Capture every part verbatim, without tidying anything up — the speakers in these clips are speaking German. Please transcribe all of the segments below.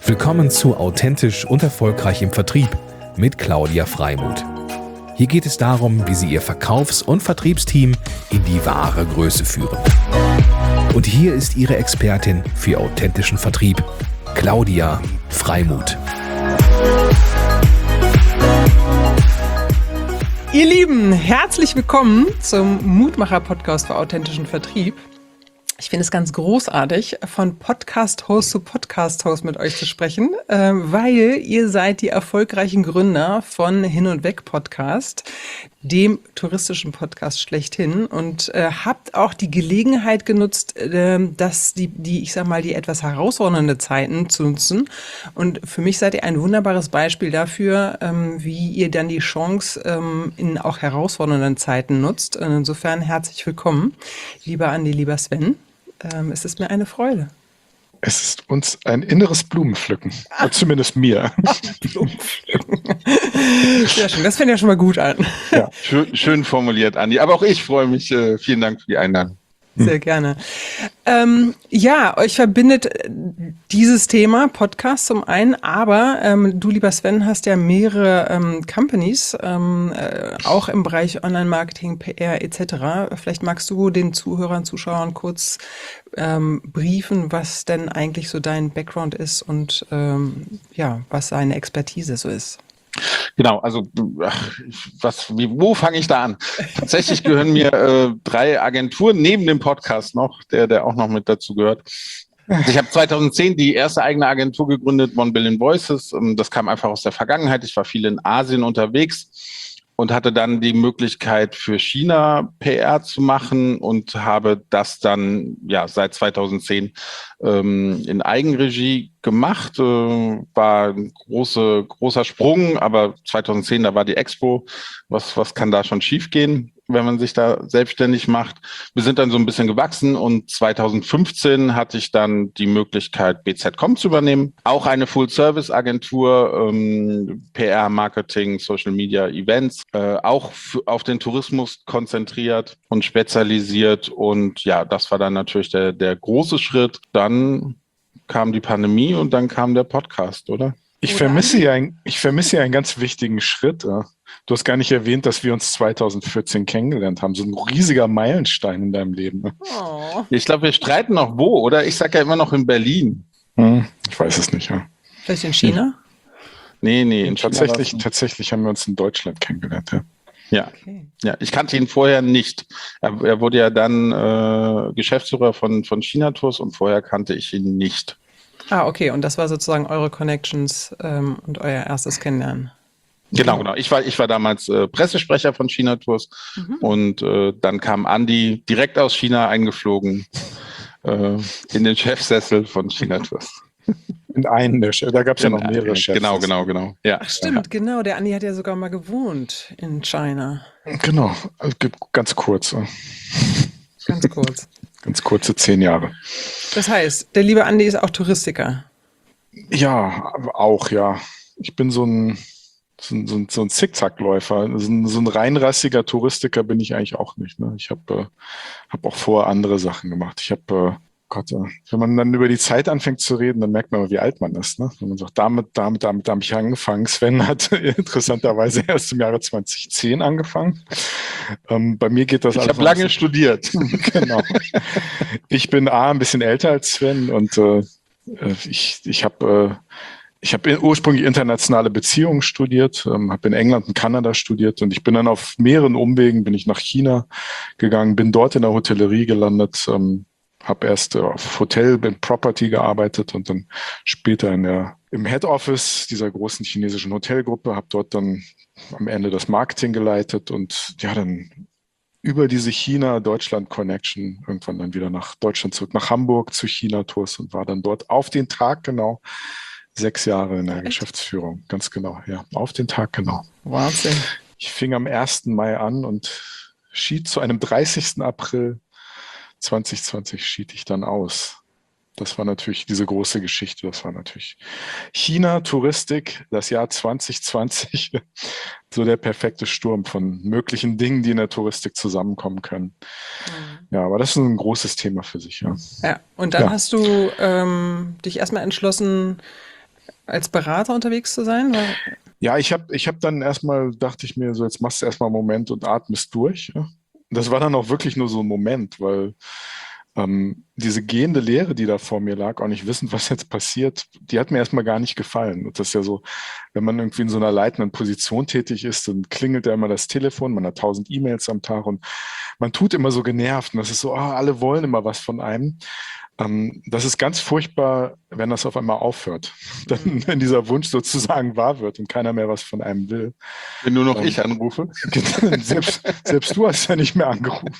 Willkommen zu Authentisch und Erfolgreich im Vertrieb mit Claudia Freimuth. Hier geht es darum, wie Sie Ihr Verkaufs- und Vertriebsteam in die wahre Größe führen. Und hier ist Ihre Expertin für authentischen Vertrieb, Claudia Freimuth. Ihr Lieben, herzlich willkommen zum Mutmacher-Podcast für authentischen Vertrieb. Ich finde es ganz großartig, von Podcast-Host zu Podcast-Host mit euch zu sprechen, äh, weil ihr seid die erfolgreichen Gründer von Hin und Weg Podcast, dem touristischen Podcast schlechthin, und äh, habt auch die Gelegenheit genutzt, äh, dass die, die, ich sag mal, die etwas herausfordernde Zeiten zu nutzen. Und für mich seid ihr ein wunderbares Beispiel dafür, ähm, wie ihr dann die Chance ähm, in auch herausfordernden Zeiten nutzt. Und insofern herzlich willkommen, lieber Andi, lieber Sven. Ähm, es ist mir eine Freude. Es ist uns ein inneres Blumenpflücken. Ah. Zumindest mir. Blumenpflücken. Sehr schön, das fängt ja schon mal gut an. Ja, schön, schön formuliert, Andi. Aber auch ich freue mich. Äh, vielen Dank für die Einladung. Sehr gerne. Ähm, ja, euch verbindet dieses Thema Podcast zum einen, aber ähm, du, lieber Sven, hast ja mehrere ähm, Companies, ähm, äh, auch im Bereich Online-Marketing, P R et cetera. Vielleicht magst du den Zuhörern, Zuschauern kurz ähm, briefen, was denn eigentlich so dein Background ist und ähm, ja, was deine Expertise so ist. Genau, also was, wie, wo fange ich da an? Tatsächlich gehören mir äh, drei Agenturen neben dem Podcast noch, der, der auch noch mit dazu gehört. Ich habe zweitausendzehn die erste eigene Agentur gegründet, One Billion Voices. Das kam einfach aus der Vergangenheit. Ich war viel in Asien unterwegs und hatte dann die Möglichkeit, für China P R zu machen und habe das dann ja seit zweitausendzehn ähm, in Eigenregie gemacht. Äh, war ein große, großer Sprung, aber zweitausendzehn, da war die Expo. Was, was kann da schon schiefgehen, wenn man sich da selbstständig macht? Wir sind dann so ein bisschen gewachsen und zweitausendfünfzehn hatte ich dann die Möglichkeit, B Z Punkt com zu übernehmen. Auch eine Full-Service-Agentur, ähm, P R, Marketing, Social Media, Events, äh, auch f- auf den Tourismus konzentriert und spezialisiert. Und ja, das war dann natürlich der, der große Schritt. Dann kam die Pandemie und dann kam der Podcast, oder? Ich vermisse ja ein, ich vermisse ja einen ganz wichtigen Schritt. Du hast gar nicht erwähnt, dass wir uns zweitausendvierzehn kennengelernt haben. So ein riesiger Meilenstein in deinem Leben. Oh. Ich glaube, wir streiten noch wo, oder? Ich sage ja immer noch in Berlin. Hm, ich weiß es nicht, ja. Vielleicht in China? Nee, nee, in tatsächlich, China tatsächlich haben wir uns in Deutschland kennengelernt, ja. Ja, Okay. ja, ich kannte ihn vorher nicht. Er, er wurde ja dann äh, Geschäftsführer von, von China Tours und vorher kannte ich ihn nicht. Ah, okay. Und das war sozusagen eure Connections ähm, und euer erstes Kennenlernen. Genau, genau. Ich war, ich war damals äh, Pressesprecher von China Tours mhm. und äh, dann kam Andi direkt aus China eingeflogen äh, in den Chefsessel von China Tours. In einen, da gab es ja noch mehrere Chefs. Genau, genau, genau. Ja. Ach stimmt, ja. Genau. Der Andi hat ja sogar mal gewohnt in China. Genau, also ganz kurz. Ganz kurz. Ganz kurze zehn Jahre. Das heißt, der liebe Andi ist auch Touristiker. Ja, auch, ja. Ich bin so ein, so ein, so ein, so ein Zickzackläufer. So ein, so ein reinrassiger Touristiker bin ich eigentlich auch nicht. Ne? Ich habe äh, hab auch vorher andere Sachen gemacht. Ich habe, äh, Gott, äh, wenn man dann über die Zeit anfängt zu reden, dann merkt man mal, wie alt man ist. Ne? Wenn man sagt, damit, damit, damit habe ich angefangen. Sven hat interessanterweise erst im Jahre zweitausendzehn angefangen. Ähm, bei mir geht das Ich alles. habe lange studiert. Genau. Ich bin A, ein bisschen älter als Sven und äh, ich, ich habe äh, ich hab ursprünglich internationale Beziehungen studiert, ähm, habe in England und Kanada studiert und ich bin dann auf mehreren Umwegen, bin ich nach China gegangen, bin dort in der Hotellerie gelandet, ähm, habe erst äh, auf Hotel, in Property gearbeitet und dann später in der, im Head Office dieser großen chinesischen Hotelgruppe, habe dort dann am Ende das Marketing geleitet und ja, dann über diese China-Deutschland-Connection irgendwann dann wieder nach Deutschland zurück, nach Hamburg zu China Tours und war dann dort auf den Tag genau sechs Jahre in der Echt? Geschäftsführung. Ganz genau, ja, auf den Tag genau. Wahnsinn. Ich fing am ersten Mai an und schied zu einem dreißigsten April zwanzig zwanzig schied ich dann aus. Das war natürlich diese große Geschichte. Das war natürlich China, Touristik, das Jahr zwanzig zwanzig. So der perfekte Sturm von möglichen Dingen, die in der Touristik zusammenkommen können. Mhm. Ja, aber das ist ein großes Thema für sich. Ja, ja und dann ja. hast du ähm, dich erstmal entschlossen, als Berater unterwegs zu sein? Weil Ja, ich habe ich hab dann erstmal, dachte ich mir so, jetzt machst du erstmal einen Moment und atmest durch. Ja. Das war dann auch wirklich nur so ein Moment, weil ähm, diese gehende Leere, die da vor mir lag, auch nicht wissend, was jetzt passiert, die hat mir erstmal gar nicht gefallen. Und das ist ja so, wenn man irgendwie in so einer leitenden Position tätig ist, dann klingelt ja immer das Telefon, man hat tausend E-Mails am Tag und man tut immer so genervt. Und das ist so, ah, alle wollen immer was von einem. Ähm, das ist ganz furchtbar, wenn das auf einmal aufhört. Dann, wenn dieser Wunsch sozusagen wahr wird und keiner mehr was von einem will. Wenn nur noch Ähm, ich anrufe. selbst, selbst du hast ja nicht mehr angerufen.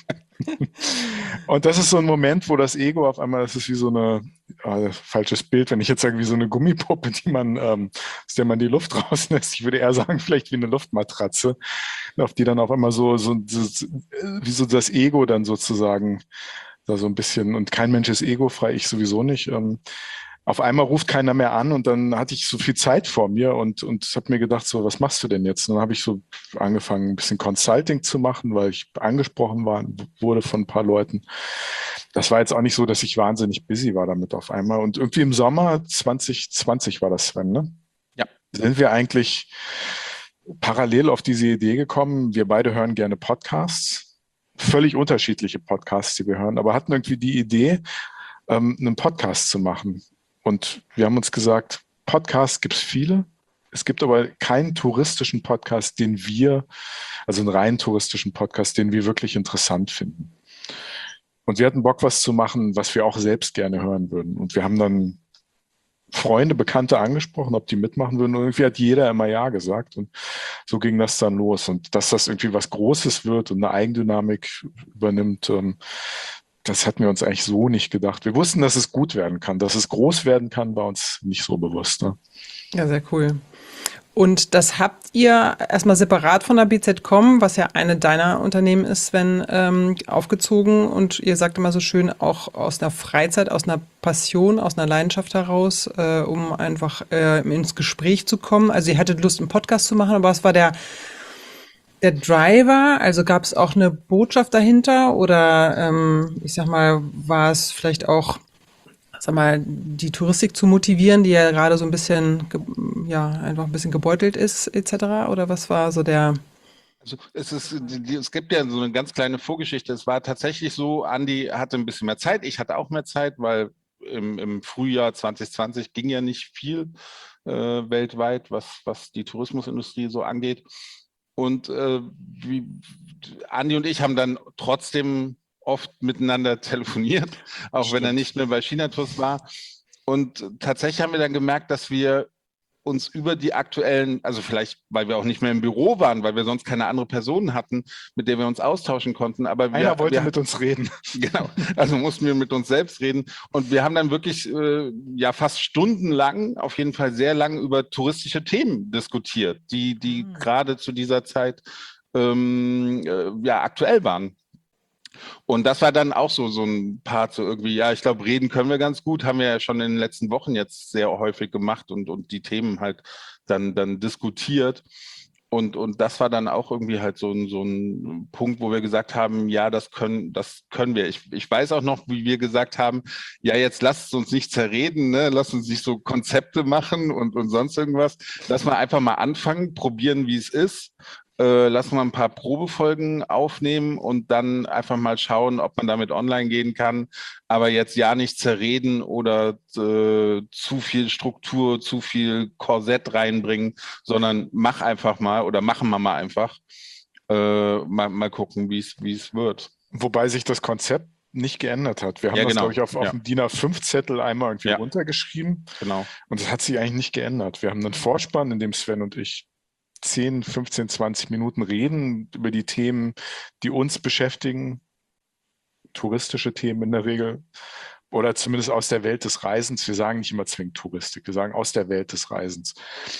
Und das ist so ein Moment, wo das Ego auf einmal, das ist wie so eine, äh, falsches Bild, wenn ich jetzt sage, wie so eine Gummipuppe, die man, ähm, aus der man die Luft rauslässt. Ich würde eher sagen, vielleicht wie eine Luftmatratze, auf die dann auf einmal so, so, so wie so das Ego dann sozusagen da so ein bisschen, und kein Mensch ist egofrei, ich sowieso nicht. Ähm, auf einmal ruft keiner mehr an und dann hatte ich so viel Zeit vor mir und, und habe mir gedacht, so, was machst du denn jetzt? Und dann habe ich so angefangen, ein bisschen Consulting zu machen, weil ich angesprochen war, wurde von ein paar Leuten. Das war jetzt auch nicht so, dass ich wahnsinnig busy war damit auf einmal. Und irgendwie im Sommer zwanzig zwanzig war das, Sven, ne? Ja. Sind wir eigentlich parallel auf diese Idee gekommen, wir beide hören gerne Podcasts, völlig unterschiedliche Podcasts, die wir hören, aber hatten irgendwie die Idee, ähm, einen Podcast zu machen. Und wir haben uns gesagt, Podcasts gibt es viele. Es gibt aber keinen touristischen Podcast, den wir, also einen rein touristischen Podcast, den wir wirklich interessant finden. Und wir hatten Bock, was zu machen, was wir auch selbst gerne hören würden. Und wir haben dann Freunde, Bekannte angesprochen, ob die mitmachen würden. Und irgendwie hat jeder immer Ja gesagt. Und so ging das dann los. Und dass das irgendwie was Großes wird und eine Eigendynamik übernimmt, ähm, das hatten wir uns eigentlich so nicht gedacht. Wir wussten, dass es gut werden kann. Dass es groß werden kann, war uns nicht so bewusst. Ne? Ja, sehr cool. Und das habt ihr erstmal separat von der B Z punkt com, was ja eine deiner Unternehmen ist, Sven, ähm, aufgezogen. Und ihr sagt immer so schön, auch aus einer Freizeit, aus einer Passion, aus einer Leidenschaft heraus, äh, um einfach äh, ins Gespräch zu kommen. Also ihr hattet Lust, einen Podcast zu machen, aber was war der Der Driver, also gab es auch eine Botschaft dahinter oder ähm, ich sag mal, war es vielleicht auch, sag mal, die Touristik zu motivieren, die ja gerade so ein bisschen, ge- ja, einfach ein bisschen gebeutelt ist, et cetera. Oder was war so der? Also es ist, die- die- es gibt ja so eine ganz kleine Vorgeschichte. Es war tatsächlich so, Andi hatte ein bisschen mehr Zeit, ich hatte auch mehr Zeit, weil im, im Frühjahr zwanzig zwanzig ging ja nicht viel äh, weltweit, was, was die Tourismusindustrie so angeht. Und äh, wie, Andi und ich haben dann trotzdem oft miteinander telefoniert, auch Stimmt. wenn er nicht mehr bei China Tours war. Und tatsächlich haben wir dann gemerkt, dass wir uns über die aktuellen, also vielleicht, weil wir auch nicht mehr im Büro waren, weil wir sonst keine andere Person hatten, mit der wir uns austauschen konnten. Aber wir, Einer wollte wir, mit uns reden. Genau, also mussten wir mit uns selbst reden. Und wir haben dann wirklich äh, ja fast stundenlang, auf jeden Fall sehr lang über touristische Themen diskutiert, die, die Mhm. gerade zu dieser Zeit ähm, äh, ja aktuell waren. Und das war dann auch so, so ein Part, so irgendwie, ja, ich glaube, reden können wir ganz gut, haben wir ja schon in den letzten Wochen jetzt sehr häufig gemacht und, und die Themen halt dann, dann diskutiert. Und, und das war dann auch irgendwie halt so ein, so ein Punkt, wo wir gesagt haben, ja, das können, das können wir. Ich, ich weiß auch noch, wie wir gesagt haben, ja, jetzt lasst uns nicht zerreden, ne? Lasst uns nicht so Konzepte machen und, und sonst irgendwas. Lass mal einfach mal anfangen, probieren, wie es ist. Äh, lass mal ein paar Probefolgen aufnehmen und dann einfach mal schauen, ob man damit online gehen kann. Aber jetzt ja nicht zerreden oder äh, zu viel Struktur, zu viel Korsett reinbringen, sondern mach einfach mal oder machen wir mal einfach. Äh, mal, mal gucken, wie es wie es wird. Wobei sich das Konzept nicht geändert hat. Wir haben Ja, das, genau. glaube ich, auf, auf Ja. dem DIN A fünf Zettel einmal irgendwie Ja. runtergeschrieben. Genau. Und das hat sich eigentlich nicht geändert. Wir haben einen Vorspann, in dem Sven und ich zehn, fünfzehn, zwanzig Minuten reden über die Themen, die uns beschäftigen. Touristische Themen in der Regel. Oder zumindest aus der Welt des Reisens. Wir sagen nicht immer zwingend Touristik, wir sagen aus der Welt des Reisens.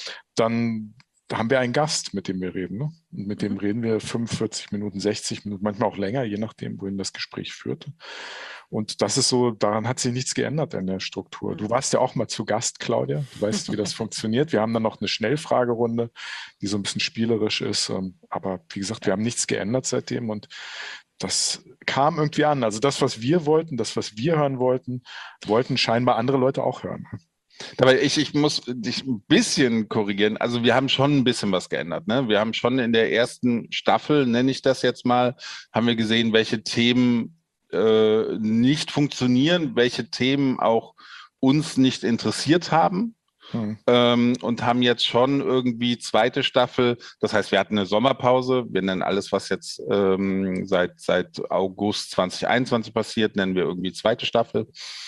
Dann haben wir einen Gast, mit dem wir reden. Ne? Und mit dem reden wir fünfundvierzig Minuten, sechzig Minuten, manchmal auch länger, je nachdem, wohin das Gespräch führte. Und das ist so, daran hat sich nichts geändert in der Struktur. Du warst ja auch mal zu Gast, Claudia. Du weißt, wie das funktioniert. Wir haben dann noch eine Schnellfragerunde, die so ein bisschen spielerisch ist. Aber wie gesagt, wir haben nichts geändert seitdem und das kam irgendwie an. Also das, was wir wollten, das, was wir hören wollten, wollten scheinbar andere Leute auch hören. Aber ich, ich muss dich ein bisschen korrigieren. Also wir haben schon ein bisschen was geändert. Ne? Wir haben schon in der ersten Staffel, nenne ich das jetzt mal, haben wir gesehen, welche Themen äh, nicht funktionieren, welche Themen auch uns nicht interessiert haben. Hm. Ähm, und haben jetzt schon irgendwie zweite Staffel. Das heißt, wir hatten eine Sommerpause. Wir nennen alles, was jetzt ähm, seit, seit August zwanzig einundzwanzig passiert, nennen wir irgendwie zweite Staffel.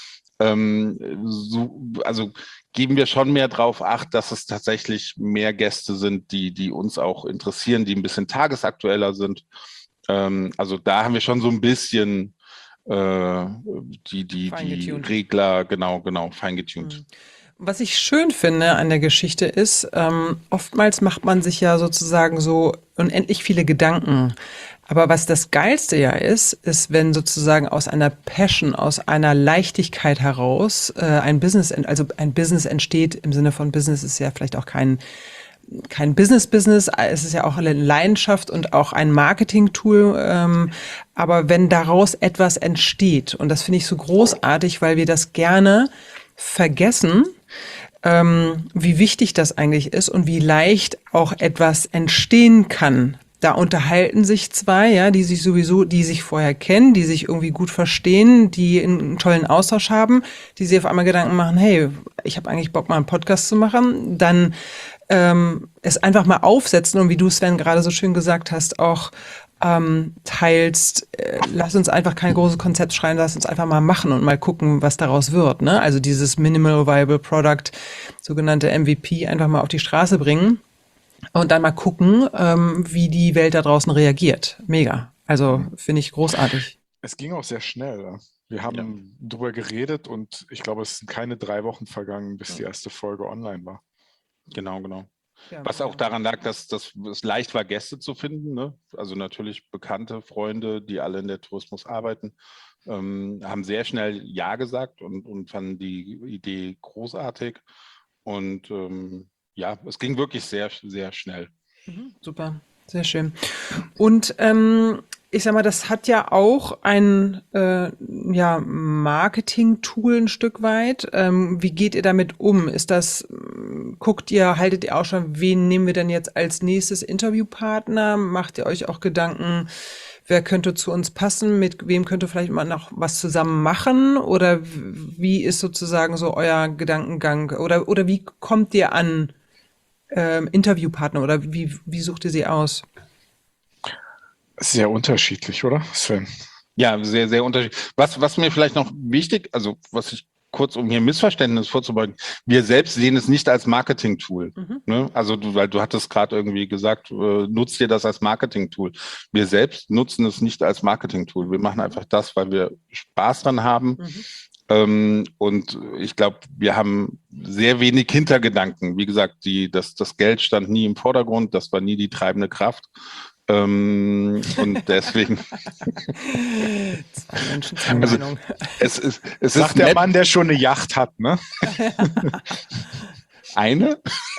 Ähm, so, also geben wir schon mehr drauf Acht, dass es tatsächlich mehr Gäste sind, die, die uns auch interessieren, die ein bisschen tagesaktueller sind. Ähm, also da haben wir schon so ein bisschen äh, die, die, die Regler, genau, genau, feingetuned. Mhm. Was ich schön finde an der Geschichte ist, ähm, oftmals macht man sich ja sozusagen so unendlich viele Gedanken. Aber was das Geilste ja ist, ist, wenn sozusagen aus einer Passion, aus einer Leichtigkeit heraus äh, ein Business, also ein Business entsteht. Im Sinne von Business ist ja vielleicht auch kein kein Business-Business, es ist ja auch eine Leidenschaft und auch ein Marketing-Tool. Ähm, aber wenn daraus etwas entsteht, und das finde ich so großartig, weil wir das gerne vergessen, ähm, wie wichtig das eigentlich ist und wie leicht auch etwas entstehen kann. Da unterhalten sich zwei, ja, die sich sowieso, die sich vorher kennen, die sich irgendwie gut verstehen, die einen tollen Austausch haben, die sich auf einmal Gedanken machen, hey, ich habe eigentlich Bock, mal einen Podcast zu machen, dann ähm, es einfach mal aufsetzen und wie du, Sven, gerade so schön gesagt hast, auch ähm, teilst, äh, lass uns einfach kein großes Konzept schreiben, lass uns einfach mal machen und mal gucken, was daraus wird, ne? Also dieses Minimal Viable Product, sogenannte M V P, einfach mal auf die Straße bringen. Und dann mal gucken, ähm, wie die Welt da draußen reagiert. Mega. Also finde ich großartig. Es ging auch sehr schnell. Wir haben ja. drüber geredet und ich glaube, es sind keine drei Wochen vergangen, bis ja. die erste Folge online war. Genau, genau. Ja, was auch daran lag, dass, dass es leicht war, Gäste zu finden. Ne? Also natürlich bekannte Freunde, die alle in der Tourismus arbeiten, ähm, haben sehr schnell Ja gesagt und, und fanden die Idee großartig. Und ähm, ja, es ging wirklich sehr, sehr schnell. Mhm, super, sehr schön. Und ähm, ich sag mal, das hat ja auch ein äh, ja, Marketing-Tool ein Stück weit. Ähm, wie geht ihr damit um? Ist das, guckt ihr, haltet ihr auch schon, wen nehmen wir denn jetzt als nächstes Interviewpartner? Macht ihr euch auch Gedanken, wer könnte zu uns passen? Mit wem könnte vielleicht mal noch was zusammen machen? Oder wie ist sozusagen so euer Gedankengang? Oder, oder wie kommt ihr an ähm, Interviewpartner? Oder wie, wie sucht ihr sie aus? Sehr unterschiedlich, oder, Sven? Ja, sehr, sehr unterschiedlich. Was, was mir vielleicht noch wichtig, also was ich kurz, um hier Missverständnis vorzubeugen, wir selbst sehen es nicht als Marketing-Tool. Mhm. Ne? Also du, weil du hattest gerade irgendwie gesagt, äh, nutzt dir das als Marketing-Tool. Wir selbst nutzen es nicht als Marketing-Tool. Wir machen einfach das, weil wir Spaß dran haben. Mhm. Ähm, und ich glaube, wir haben sehr wenig Hintergedanken. Wie gesagt, die, das, das Geld stand nie im Vordergrund, das war nie die treibende Kraft. Ähm, und deswegen. Zwei Menschen, zwei also, Meinung. Es ist, es Sagt ist der nett. Mann, der schon eine Yacht hat, ne? Eine?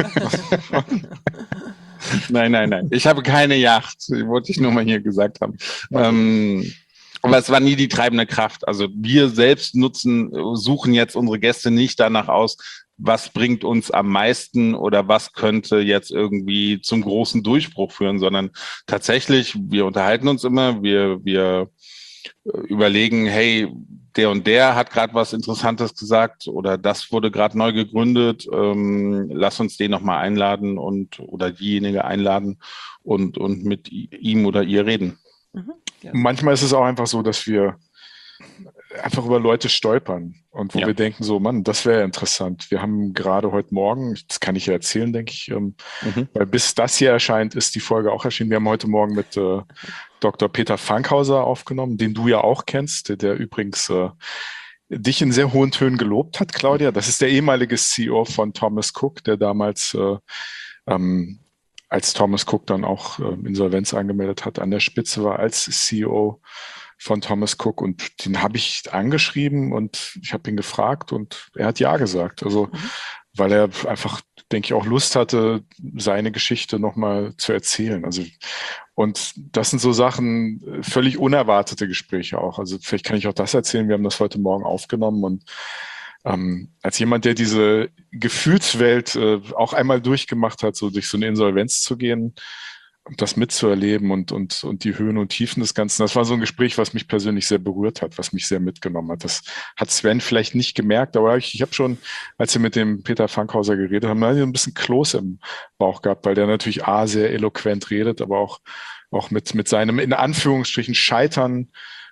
Nein, nein, nein. Ich habe keine Yacht. Wollte ich nur mal hier gesagt haben. Okay. Ähm, aber es war nie die treibende Kraft. Also wir selbst nutzen, suchen jetzt unsere Gäste nicht danach aus, was bringt uns am meisten oder was könnte jetzt irgendwie zum großen Durchbruch führen, sondern tatsächlich, wir unterhalten uns immer, wir, wir überlegen, hey, der und der hat gerade was Interessantes gesagt oder das wurde gerade neu gegründet, ähm, lass uns den nochmal einladen und oder diejenige einladen und, und mit ihm oder ihr reden. Mhm. Ja. Manchmal ist es auch einfach so, dass wir einfach über Leute stolpern und wo ja. wir denken so, Mann, das wäre interessant. Wir haben gerade heute Morgen, das kann ich ja erzählen, denke ich, ähm, mhm. weil bis das hier erscheint, ist die Folge auch erschienen. Wir haben heute Morgen mit äh, Doktor Peter Fankhauser aufgenommen, den du ja auch kennst, der, der übrigens äh, dich in sehr hohen Tönen gelobt hat, Claudia. Das ist der ehemalige C E O von Thomas Cook, der damals äh, ähm, als Thomas Cook dann auch äh, Insolvenz angemeldet hat, an der Spitze war als C E O von Thomas Cook und den habe ich angeschrieben und ich habe ihn gefragt und er hat ja gesagt. Also, mhm. weil er einfach, denke ich, auch Lust hatte, seine Geschichte nochmal zu erzählen. Also, und das sind so Sachen, völlig unerwartete Gespräche auch. Also, vielleicht kann ich auch das erzählen. Wir haben das heute Morgen aufgenommen und ähm, als jemand, der diese Gefühlswelt äh, auch einmal durchgemacht hat, so durch so eine Insolvenz zu gehen, das mitzuerleben und, und, und die Höhen und Tiefen des Ganzen. Das war so ein Gespräch, was mich persönlich sehr berührt hat, was mich sehr mitgenommen hat. Das hat Sven vielleicht nicht gemerkt, aber ich, ich habe schon, als wir mit dem Peter Fankhauser geredet haben, ein bisschen Kloß im Bauch gehabt, weil der natürlich A, sehr eloquent redet, aber auch, auch mit, mit seinem, in Anführungsstrichen, Scheitern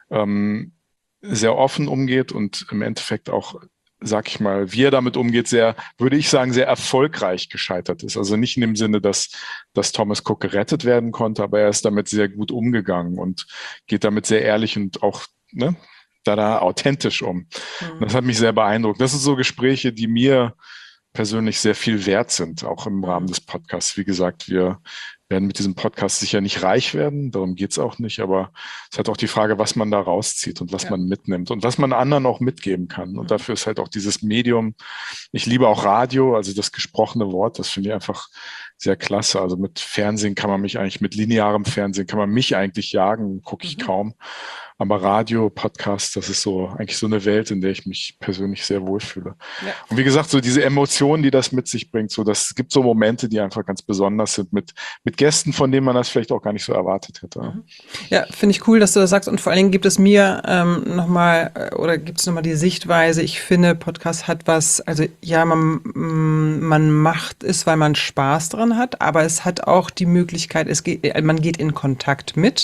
ähm, sehr offen umgeht und im Endeffekt auch, sag ich mal, wie er damit umgeht, sehr, würde ich sagen, sehr erfolgreich gescheitert ist. Also nicht in dem Sinne, dass, dass Thomas Cook gerettet werden konnte, aber er ist damit sehr gut umgegangen und geht damit sehr ehrlich und auch, ne, da da authentisch um. Mhm. Das hat mich sehr beeindruckt. Das sind so Gespräche, die mir persönlich sehr viel wert sind, auch im Rahmen des Podcasts. Wie gesagt, wir werden mit diesem Podcast sicher nicht reich werden, darum geht's auch nicht, aber es hat auch die Frage, was man da rauszieht und was ja. man mitnimmt und was man anderen auch mitgeben kann. Und dafür ist halt auch dieses Medium, ich liebe auch Radio, also das gesprochene Wort, das finde ich einfach sehr klasse. Also mit Fernsehen kann man mich eigentlich, mit linearem Fernsehen kann man mich eigentlich jagen, gucke ich mhm. kaum. Aber Radio, Podcast, das ist so eigentlich so eine Welt, in der ich mich persönlich sehr wohlfühle. Ja. Und wie gesagt, so diese Emotionen, die das mit sich bringt, so das es gibt so Momente, die einfach ganz besonders sind mit mit Gästen, von denen man das vielleicht auch gar nicht so erwartet hätte. Ja, finde ich cool, dass du das sagst. Und vor allen Dingen gibt es mir ähm, nochmal, oder gibt es nochmal die Sichtweise, ich finde, Podcast hat was, also ja, man, man macht es, weil man Spaß dran hat, aber es hat auch die Möglichkeit, es geht, man geht in Kontakt mit.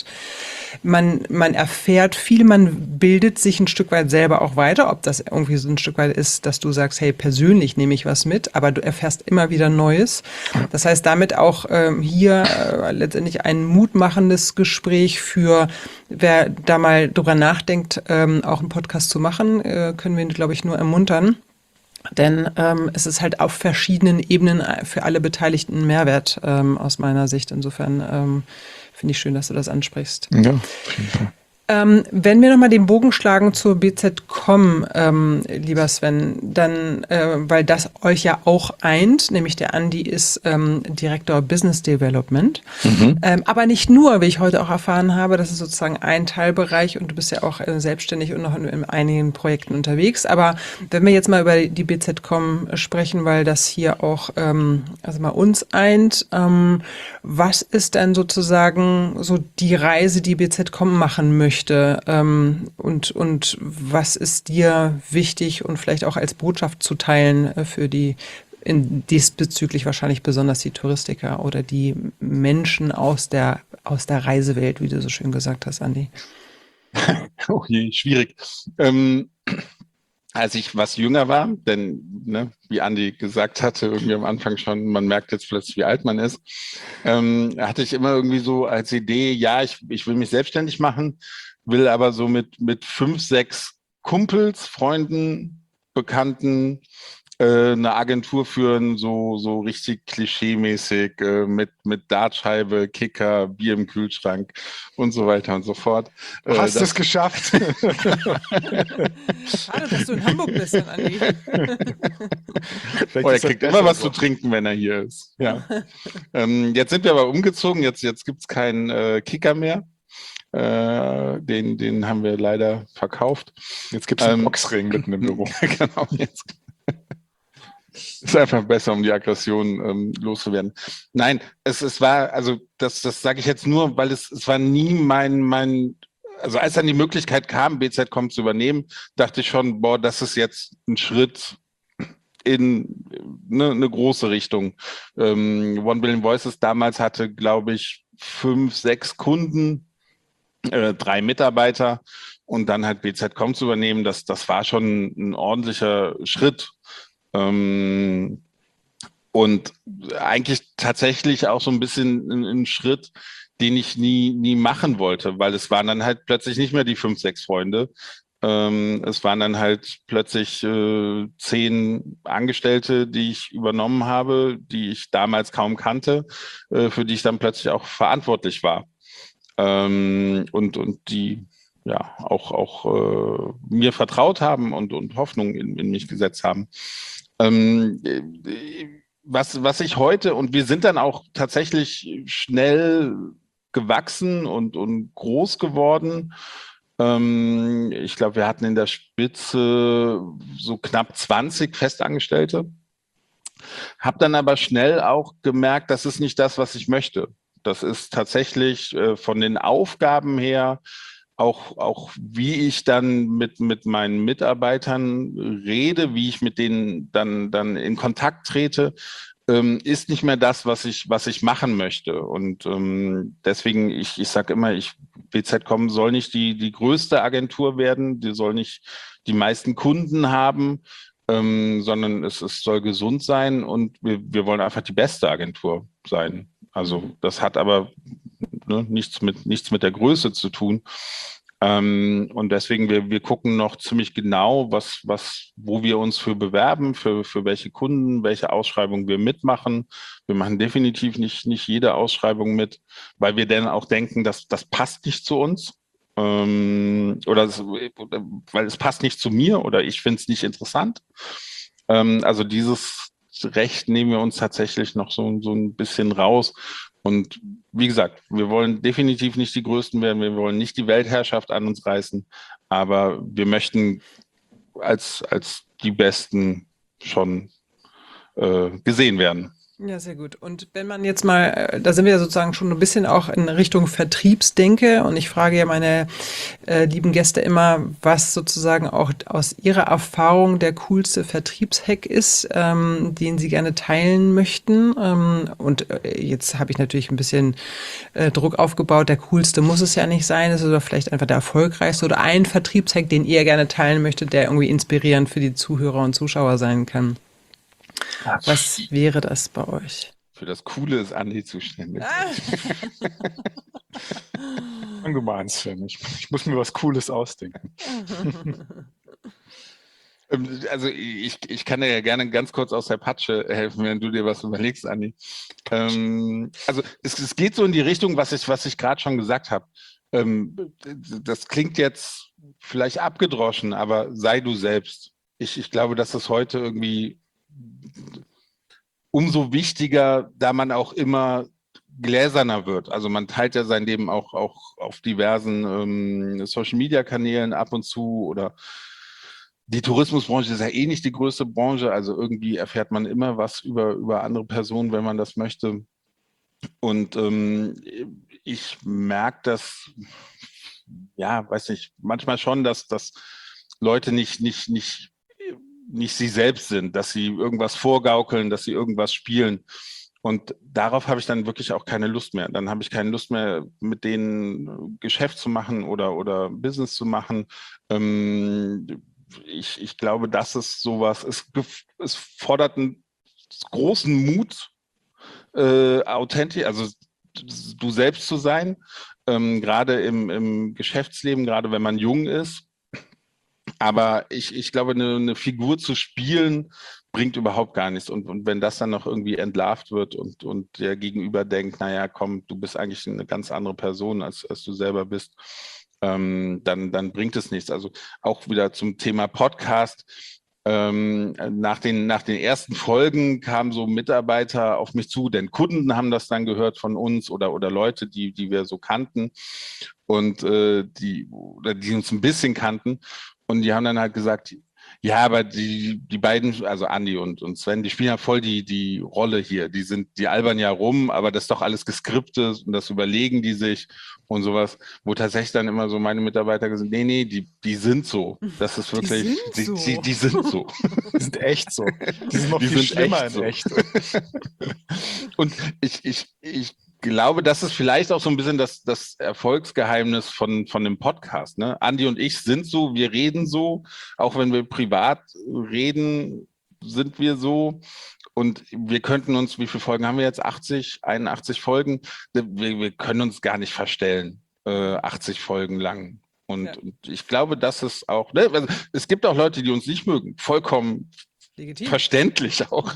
Man, man erfährt viel, man bildet sich ein Stück weit selber auch weiter, ob das irgendwie so ein Stück weit ist, dass du sagst, hey, persönlich nehme ich was mit, aber du erfährst immer wieder Neues. Das heißt, damit auch ähm, hier äh, letztendlich ein mutmachendes Gespräch für, wer da mal drüber nachdenkt, ähm, auch einen Podcast zu machen, äh, können wir ihn, glaube ich, nur ermuntern. Denn ähm, es ist halt auf verschiedenen Ebenen für alle Beteiligten ein Mehrwert ähm, aus meiner Sicht. Insofern ähm, finde ich schön, dass du das ansprichst. Ja, auf jeden Fall. Ähm, wenn wir nochmal den Bogen schlagen zur B Z Punkt com, ähm, lieber Sven, dann, äh, weil das euch ja auch eint, nämlich der Andi ist ähm, Direktor Business Development, mhm. ähm, aber nicht nur, wie ich heute auch erfahren habe, das ist sozusagen ein Teilbereich und du bist ja auch äh, selbstständig und noch in, in einigen Projekten unterwegs, aber wenn wir jetzt mal über die B Z Punkt com sprechen, weil das hier auch ähm, also mal uns eint, ähm, was ist denn sozusagen so die Reise, die B Z Punkt com machen möchte? Ähm, und, und was ist dir wichtig und vielleicht auch als Botschaft zu teilen äh, für die, in diesbezüglich wahrscheinlich besonders die Touristiker oder die Menschen aus der, aus der Reisewelt, wie du so schön gesagt hast, Andi? Oh je, schwierig. Ähm, als ich was jünger war, denn, ne, wie Andi gesagt hatte, irgendwie am Anfang schon, man merkt jetzt plötzlich, wie alt man ist, ähm, hatte ich immer irgendwie so als Idee, ja, ich, ich will mich selbstständig machen, will aber so mit, mit fünf, sechs Kumpels, Freunden, Bekannten äh, eine Agentur führen, so, so richtig klischeemäßig, äh, mit, mit Dartscheibe, Kicker, Bier im Kühlschrank und so weiter und so fort. Du äh, hast es geschafft. Schade, dass du in Hamburg bist, dann, Andi. Oh, er kriegt immer was so zu trinken, wenn er hier ist. Ja. ähm, jetzt sind wir aber umgezogen, jetzt, jetzt gibt es keinen äh, Kicker mehr. Äh, den, den haben wir leider verkauft. Jetzt gibt es einen ähm, Boxring mitten im Büro. Genau, jetzt. Ist einfach besser, um die Aggression ähm, loszuwerden. Nein, es, es war, also das, das sage ich jetzt nur, weil es, es war nie mein, mein, also als dann die Möglichkeit kam, B Z Punkt com zu übernehmen, dachte ich schon, boah, das ist jetzt ein Schritt in eine, eine große Richtung. Ähm, One Billion Voices damals hatte, glaube ich, fünf, sechs Kunden, Äh, drei Mitarbeiter und dann halt B Z Punkt com zu übernehmen, das, das war schon ein ordentlicher Schritt. Ähm, und eigentlich tatsächlich auch so ein bisschen ein, ein Schritt, den ich nie, nie machen wollte, weil es waren dann halt plötzlich nicht mehr die fünf, sechs Freunde. Ähm, es waren dann halt plötzlich äh, zehn Angestellte, die ich übernommen habe, die ich damals kaum kannte, äh, für die ich dann plötzlich auch verantwortlich war. Ähm, und, und die ja auch, auch äh, mir vertraut haben und, und Hoffnung in, in mich gesetzt haben. Ähm, was, was ich heute, und wir sind dann auch tatsächlich schnell gewachsen und, und groß geworden. Ähm, ich glaube, wir hatten in der Spitze so knapp zwanzig Festangestellte. Habe dann aber schnell auch gemerkt, das ist nicht das, was ich möchte. Das ist tatsächlich äh, von den Aufgaben her, auch, auch wie ich dann mit, mit meinen Mitarbeitern rede, wie ich mit denen dann, dann in Kontakt trete, ähm, ist nicht mehr das, was ich, was ich machen möchte. Und ähm, deswegen, ich, ich sage immer, ich, B Z punkt com soll nicht die, die größte Agentur werden, die soll nicht die meisten Kunden haben, ähm, sondern es, es soll gesund sein und wir, wir wollen einfach die beste Agentur sein. Also das hat aber ne, nichts mit, nichts mit der Größe zu tun. Ähm, und deswegen, wir, wir gucken noch ziemlich genau, was, was, wo wir uns für bewerben, für, für welche Kunden, welche Ausschreibungen wir mitmachen. Wir machen definitiv nicht, nicht jede Ausschreibung mit, weil wir dann auch denken, dass das passt nicht zu uns. Ähm, oder, es, weil es passt nicht zu mir oder ich finde es nicht interessant. Ähm, also dieses Recht nehmen wir uns tatsächlich noch so, so ein bisschen raus. Und wie gesagt, wir wollen definitiv nicht die Größten werden, wir wollen nicht die Weltherrschaft an uns reißen, aber wir möchten als, als die Besten schon äh, gesehen werden. Ja, sehr gut. Und wenn man jetzt mal, da sind wir ja sozusagen schon ein bisschen auch in Richtung Vertriebsdenke und ich frage ja meine äh, lieben Gäste immer, was sozusagen auch aus ihrer Erfahrung der coolste Vertriebshack ist, ähm, den sie gerne teilen möchten. Ähm, und äh, jetzt habe ich natürlich ein bisschen äh, Druck aufgebaut, der coolste muss es ja nicht sein, es ist oder vielleicht einfach der erfolgreichste oder ein Vertriebshack, den ihr gerne teilen möchtet, der irgendwie inspirierend für die Zuhörer und Zuschauer sein kann. Was wäre das bei euch? Für das Coole ist Andi zuständig. Ah. Fang du mal an, Sven. Ich, ich muss mir was Cooles ausdenken. Also ich, ich kann dir ja gerne ganz kurz aus der Patsche helfen, wenn du dir was überlegst, Andi. Ähm, also es, es geht so in die Richtung, was ich, was ich gerade schon gesagt habe. Ähm, das klingt jetzt vielleicht abgedroschen, aber sei du selbst. Ich, ich glaube, dass das heute irgendwie umso wichtiger, da man auch immer gläserner wird. Also man teilt ja sein Leben auch, auch auf diversen ähm, Social-Media-Kanälen ab und zu oder die Tourismusbranche ist ja eh nicht die größte Branche, also irgendwie erfährt man immer was über, über andere Personen, wenn man das möchte. Und ähm, ich merke das, ja, weiß nicht, manchmal schon, dass, dass Leute nicht, nicht, nicht nicht sie selbst sind, dass sie irgendwas vorgaukeln, dass sie irgendwas spielen. Und darauf habe ich dann wirklich auch keine Lust mehr. Dann habe ich keine Lust mehr, mit denen Geschäft zu machen oder, oder Business zu machen. Ähm, ich, ich glaube, das ist sowas, es, es fordert einen großen Mut, äh, authentisch, also du selbst zu sein, ähm, gerade im, im Geschäftsleben, gerade wenn man jung ist. Aber ich, ich glaube, eine, eine Figur zu spielen, bringt überhaupt gar nichts. Und, und wenn das dann noch irgendwie entlarvt wird und, und der Gegenüber denkt, naja, komm, du bist eigentlich eine ganz andere Person, als, als du selber bist, ähm, dann, dann bringt es nichts. Also auch wieder zum Thema Podcast. Ähm, nach den, nach den ersten Folgen kamen so Mitarbeiter auf mich zu, denn Kunden haben das dann gehört von uns oder, oder Leute, die, die wir so kannten und äh, die, oder die uns ein bisschen kannten. Und die haben dann halt gesagt, ja, aber die, die beiden, also Andi und, und Sven, die spielen ja voll die, die Rolle hier. Die sind, die albern ja rum, aber das ist doch alles geskriptet und das überlegen die sich und sowas, wo tatsächlich dann immer so meine Mitarbeiter gesagt, nee, nee, die, die sind so. Das ist wirklich, die sind die, so. die, die sind so. Die sind echt so. Die sind noch Die viel sind schlimmer echt in echt. so. Und ich, ich, ich glaube, das ist vielleicht auch so ein bisschen das, das Erfolgsgeheimnis von, von dem Podcast. Ne? Andi und ich sind so, wir reden so, auch wenn wir privat reden, sind wir so. Und wir könnten uns, wie viele Folgen haben wir jetzt? achtzig, einundachtzig Folgen? Wir, wir können uns gar nicht verstellen, äh, achtzig Folgen lang. Und, Ja. und ich glaube, das ist auch, ne? Also, es gibt auch Leute, die uns nicht mögen. Vollkommen Legitim. verständlich auch.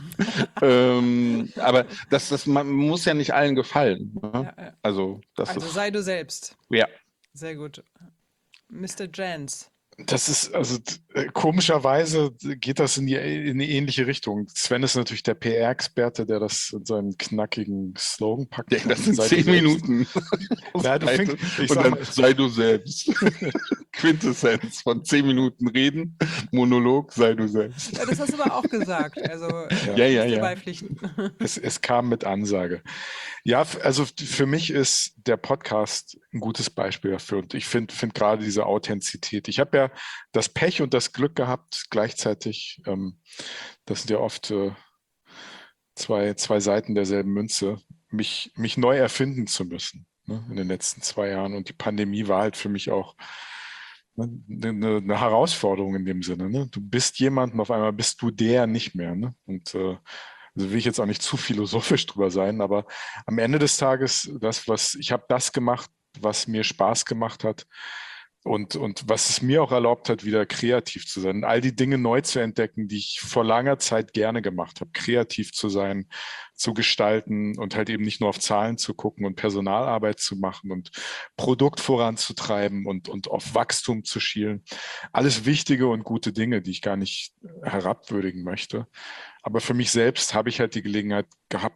ähm, aber das, das man muss ja nicht allen gefallen. Ne? Ja, ja. Also, das Also ist, sei du selbst. ja. Sehr gut. Mister Jans. Das ist, also äh, komischerweise geht das in die in eine ähnliche Richtung. Sven ist natürlich der P R-Experte, der das in seinen knackigen Slogan packt. Ja, das sind Sei zehn du selbst. Minuten. Na, du fängst, ich Und sag dann mal, sei du selbst. Quintessenz von zehn Minuten reden, Monolog, sei du selbst. Ja, das hast du aber auch gesagt. Also Ja. Ja, ja, musst dir ja. beipflichten. es, es kam mit Ansage. Ja, f- also f- für mich ist der Podcast ein gutes Beispiel dafür. Und ich finde find gerade diese Authentizität. Ich habe ja das Pech und das Glück gehabt, gleichzeitig, ähm, das sind ja oft äh, zwei, zwei Seiten derselben Münze, mich, mich neu erfinden zu müssen, ne, in den letzten zwei Jahren. Und die Pandemie war halt für mich auch ne, eine, eine Herausforderung in dem Sinne. Ne? Du bist jemand und auf einmal bist du der nicht mehr. Ne? Und äh, also will ich jetzt auch nicht zu philosophisch drüber sein, aber am Ende des Tages, das, was ich habe das gemacht, was mir Spaß gemacht hat und, und was es mir auch erlaubt hat, wieder kreativ zu sein. All die Dinge neu zu entdecken, die ich vor langer Zeit gerne gemacht habe, kreativ zu sein, zu gestalten und halt eben nicht nur auf Zahlen zu gucken und Personalarbeit zu machen und Produkt voranzutreiben und, und auf Wachstum zu schielen. Alles wichtige und gute Dinge, die ich gar nicht herabwürdigen möchte. Aber für mich selbst habe ich halt die Gelegenheit gehabt,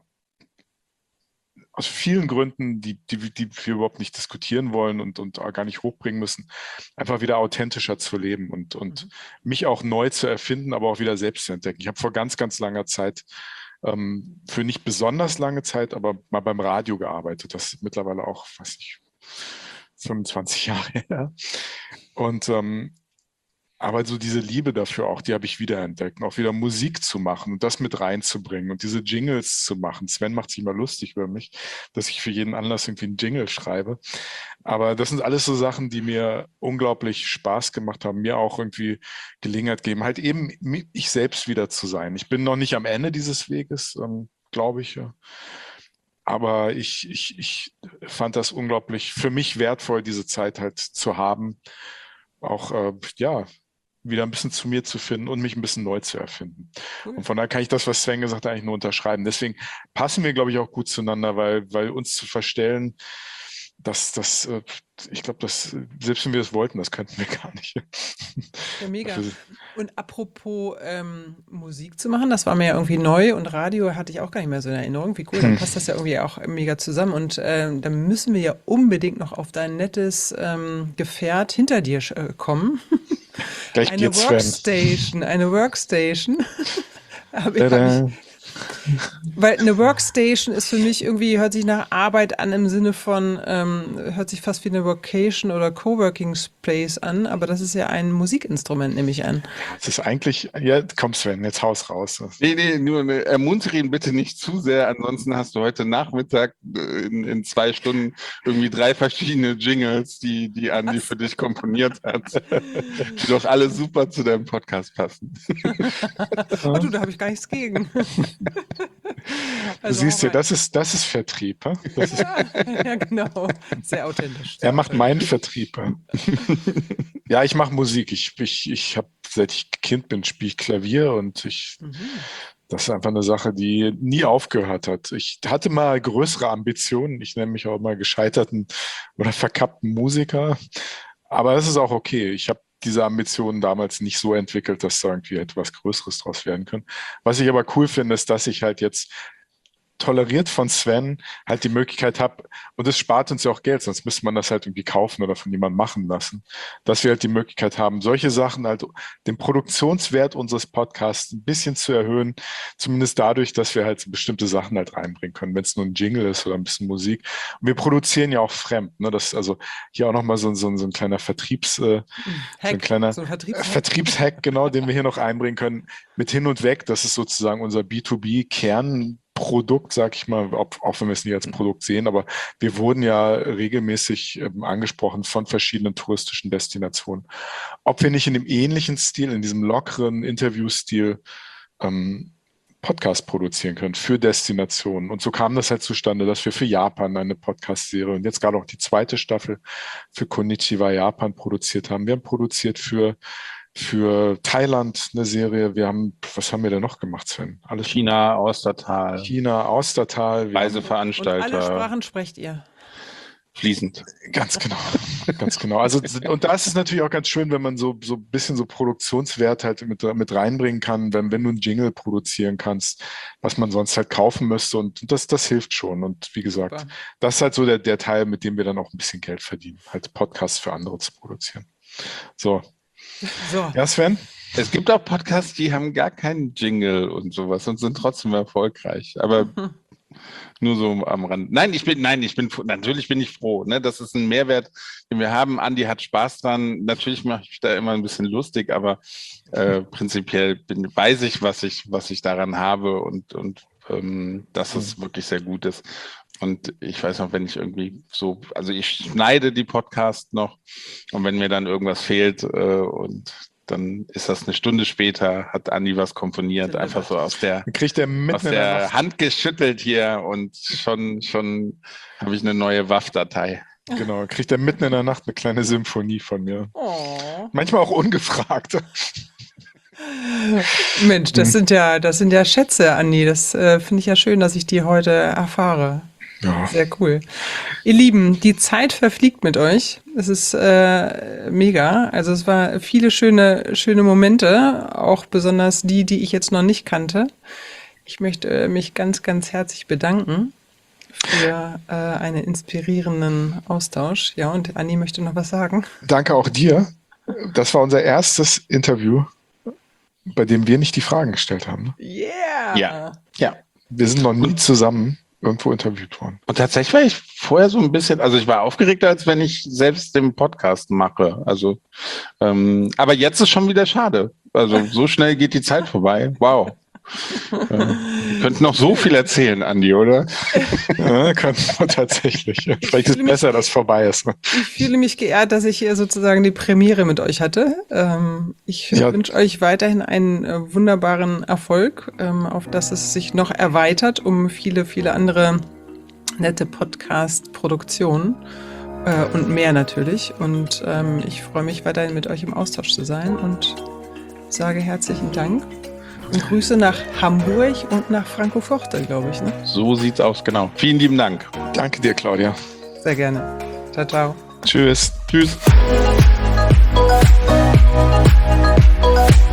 aus vielen Gründen, die, die, die wir überhaupt nicht diskutieren wollen und, und auch gar nicht hochbringen müssen, einfach wieder authentischer zu leben und, und Mhm. mich auch neu zu erfinden, aber auch wieder selbst zu entdecken. Ich habe vor ganz, ganz langer Zeit, ähm, für nicht besonders lange Zeit, aber mal beim Radio gearbeitet. Das ist mittlerweile auch, weiß ich, fünfundzwanzig Jahre her. Und ähm, aber so diese Liebe dafür auch, die habe ich wiederentdeckt. Und auch wieder Musik zu machen und das mit reinzubringen und diese Jingles zu machen. Sven macht sich immer lustig über mich, dass ich für jeden Anlass irgendwie einen Jingle schreibe. Aber das sind alles so Sachen, die mir unglaublich Spaß gemacht haben, mir auch irgendwie Gelegenheit geben, halt eben mi- ich selbst wieder zu sein. Ich bin noch nicht am Ende dieses Weges, ähm, glaube ich. Ja. Aber ich, ich, ich fand das unglaublich für mich wertvoll, diese Zeit halt zu haben. Auch, äh, ja, wieder ein bisschen zu mir zu finden und mich ein bisschen neu zu erfinden. Cool. Und von daher kann ich das, was Sven gesagt hat, eigentlich nur unterschreiben. Deswegen passen wir, glaube ich, auch gut zueinander, weil, weil uns zu verstellen, dass das, äh, ich glaube, dass äh, selbst wenn wir es wollten, das könnten wir gar nicht. Ja, mega. Dafür- Und apropos ähm, Musik zu machen, das war mir ja irgendwie neu und Radio hatte ich auch gar nicht mehr so in Erinnerung. Wie cool, dann passt das ja irgendwie auch mega zusammen. Und ähm, dann müssen wir ja unbedingt noch auf dein nettes ähm, Gefährt hinter dir äh, kommen. Gleich Eine geht's, Sven. Workstation, eine Workstation. Hab ich, hab Tada. ich, weil eine Workstation ist für mich irgendwie, hört sich nach Arbeit an im Sinne von, ähm, hört sich fast wie eine Workation oder Coworking Place an, aber das ist ja ein Musikinstrument, nehme ich an. Es ist eigentlich, ja, komm Sven, jetzt haus raus. Nee, nee, nur eine, ermuntere ihn bitte nicht zu sehr, ansonsten hast du heute Nachmittag äh, in, in zwei Stunden irgendwie drei verschiedene Jingles, die, die Andi für dich komponiert hat, die doch alle super zu deinem Podcast passen. Oh du, da habe ich gar nichts gegen. Du siehst ja, das ist, das ist Vertrieb. hä? Das ist, ja, genau. Sehr authentisch. Sehr er macht authentisch. meinen Vertrieb. hä? Ja, ich mache Musik. Ich, ich, ich habe, seit ich Kind bin, spiele ich Klavier und ich, Mhm. das ist einfach eine Sache, die nie aufgehört hat. Ich hatte mal größere Ambitionen. Ich nenne mich auch mal gescheiterten oder verkappten Musiker. Aber das ist auch okay. Ich habe diese Ambitionen damals nicht so entwickelt, dass da irgendwie etwas Größeres draus werden kann. Was ich aber cool finde, ist, dass ich halt jetzt toleriert von Sven halt die Möglichkeit habe, und es spart uns ja auch Geld, sonst müsste man das halt irgendwie kaufen oder von jemandem machen lassen, dass wir halt die Möglichkeit haben, solche Sachen halt den Produktionswert unseres Podcasts ein bisschen zu erhöhen, zumindest dadurch, dass wir halt so bestimmte Sachen halt reinbringen können, wenn es nur ein Jingle ist oder ein bisschen Musik. Und wir produzieren ja auch fremd, ne? Das ist also hier auch nochmal so, so, so ein kleiner Vertriebs, äh, so ein Hack, kleiner so ein Vertriebshack. Vertriebshack, genau, den wir hier noch einbringen können, mit hin und weg. Das ist sozusagen unser B zwei B-Kern. Produkt, sag ich mal, ob, auch wenn wir es nicht als Produkt sehen, aber wir wurden ja regelmäßig ähm, angesprochen von verschiedenen touristischen Destinationen. Ob wir nicht in dem ähnlichen Stil, in diesem lockeren Interviewstil ähm, Podcast produzieren können für Destinationen. Und so kam das halt zustande, dass wir für Japan eine Podcast-Serie und jetzt gerade auch die zweite Staffel für Konnichiwa Japan produziert haben. Wir haben produziert für für Thailand eine Serie. Wir haben, was haben wir denn noch gemacht, Sven? Alles China, Austertal, China, Austertal. Wir haben, Und alle Reiseveranstalter. Sprachen sprecht ihr. fließend. Ganz genau, ganz genau. Also und da ist es natürlich auch ganz schön, wenn man so so ein bisschen so Produktionswert halt mit mit reinbringen kann, wenn wenn du einen Jingle produzieren kannst, was man sonst halt kaufen müsste und das das hilft schon. Und wie gesagt, Super. Das ist halt so der der Teil, mit dem wir dann auch ein bisschen Geld verdienen, halt Podcasts für andere zu produzieren. So, so. Ja, Sven. Es gibt auch Podcasts, die haben gar keinen Jingle und sowas und sind trotzdem erfolgreich. Aber mhm. nur so am Rand. Nein, ich bin, nein, ich bin, natürlich bin ich froh. Ne? Das ist ein Mehrwert, den wir haben. Andi hat Spaß dran. Natürlich mache ich da immer ein bisschen lustig, aber äh, prinzipiell bin, weiß ich, was ich, was ich daran habe und, und ähm, dass es wirklich sehr gut ist. Und ich weiß noch, wenn ich irgendwie so, also ich schneide die Podcasts noch und wenn mir dann irgendwas fehlt äh, und dann ist das eine Stunde später, hat Andi was komponiert, einfach so aus der, kriegt er mitten aus der Hand geschüttelt hier und schon, schon habe ich eine neue W A V-Datei. Genau, kriegt er mitten in der Nacht eine kleine Symphonie von mir. Oh. Manchmal auch ungefragt. Mensch, das sind ja, das sind ja Schätze, Andi. Das äh, finde ich ja schön, dass ich die heute erfahre. Ja. Sehr cool. Ihr Lieben, die Zeit verfliegt mit euch. Es ist äh, mega. Also es war viele schöne, schöne Momente, auch besonders die, die ich jetzt noch nicht kannte. Ich möchte mich ganz, ganz herzlich bedanken für äh, einen inspirierenden Austausch. Ja, und Andi möchte noch was sagen. Danke auch dir. Das war unser erstes Interview, bei dem wir nicht die Fragen gestellt haben. Yeah! Ja. Ja. Wir sind noch nie zusammen irgendwo interviewt worden. Und tatsächlich war ich vorher so ein bisschen, also ich war aufgeregter, als wenn ich selbst den Podcast mache. Also, ähm, aber jetzt ist schon wieder schade. Also so schnell geht die Zeit vorbei. Wow. äh, wir könnten noch so viel erzählen, Andi, oder? Ja, könnten wir tatsächlich. Vielleicht ist es besser, dass es vorbei ist. Ich fühle mich geehrt, dass ich hier sozusagen die Premiere mit euch hatte. Ähm, ich ja. wünsche euch weiterhin einen äh, wunderbaren Erfolg, ähm, auf dass es sich noch erweitert um viele, viele andere nette Podcast-Produktionen äh, und mehr natürlich. Und ähm, ich freue mich weiterhin mit euch im Austausch zu sein und sage herzlichen Dank. Und Grüße nach Hamburg und nach Francoforte, glaube ich. Ne? So sieht's aus, genau. Vielen lieben Dank. Danke dir, Claudia. Sehr gerne. Ciao, ciao. Tschüss. Tschüss.